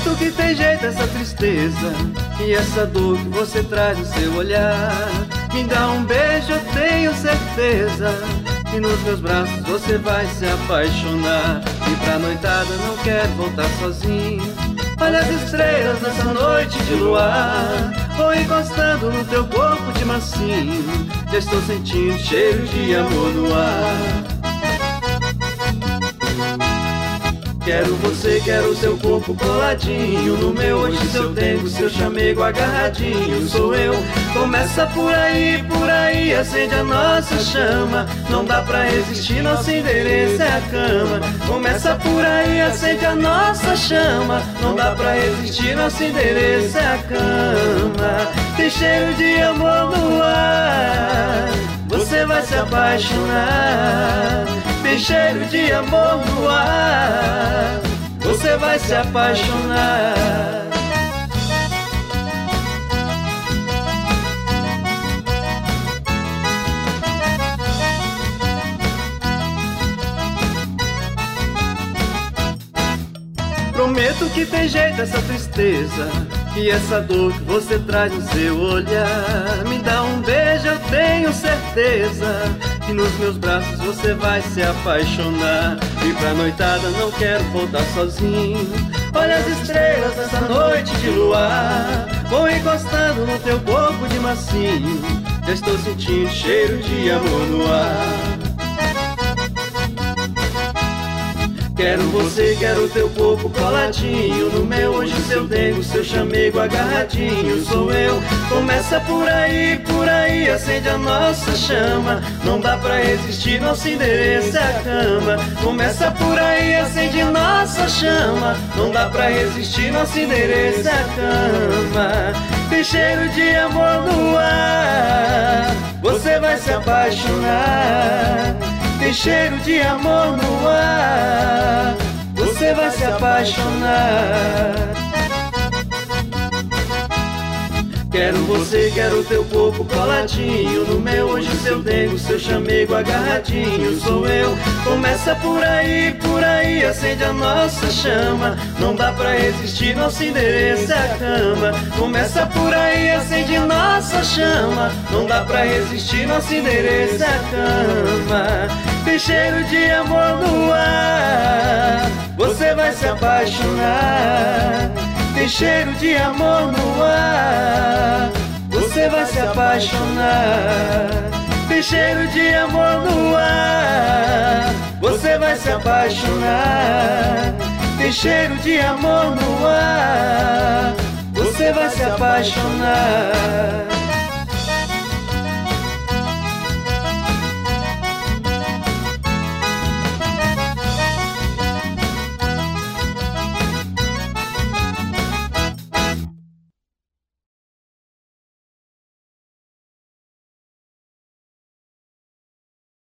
Prometo que tem jeito essa tristeza e essa dor que você traz no seu olhar. Me dá um beijo, eu tenho certeza, e nos meus braços você vai se apaixonar. E pra noitada não quero voltar sozinho. Olha as estrelas nessa noite de luar, vou encostando no teu corpo de mansinho. Já estou sentindo cheiro de amor no ar. Quero você, quero seu corpo coladinho no meu, hoje seu dengo, seu chamego agarradinho. Sou eu, começa por aí, acende a nossa chama. Não dá pra resistir, nosso endereço é a cama. Começa por aí, acende a nossa chama. Não dá pra resistir, nosso endereço é a cama. Tem cheiro de amor no ar, você vai se apaixonar. Tem cheiro de amor no ar, você vai se apaixonar. Prometo que tem jeito essa tristeza e essa dor que você traz no seu olhar. Me dá um beijo, eu tenho certeza, e nos meus braços você vai se apaixonar. E pra noitada não quero voltar sozinho. Olha as estrelas nessa noite de luar, vou encostando no teu corpo de macio. Já estou sentindo cheiro de amor no ar. Quero você, quero teu corpo coladinho no meu, hoje seu dengo, seu chamego agarradinho. Sou eu, começa por aí, acende a nossa chama. Não dá pra resistir, nosso endereço é a cama. Começa por aí, acende nossa chama. Não dá pra resistir, nosso endereço é a cama. Tem cheiro de amor no ar, você vai se apaixonar. Tem cheiro de amor no ar, você vai se apaixonar. Quero você, quero teu corpo coladinho no meu, hoje seu dengo, seu chamego agarradinho. Sou eu, começa por aí, acende a nossa chama. Não dá pra resistir, nosso endereço é a cama. Começa por aí, acende nossa chama. Não dá pra resistir, nosso endereço é a cama. Tem cheiro de amor no ar, você vai se apaixonar. Tem cheiro de amor no ar, você vai se apaixonar. Tem cheiro de amor no ar, você vai se apaixonar. Tem cheiro de amor no ar, você vai se apaixonar.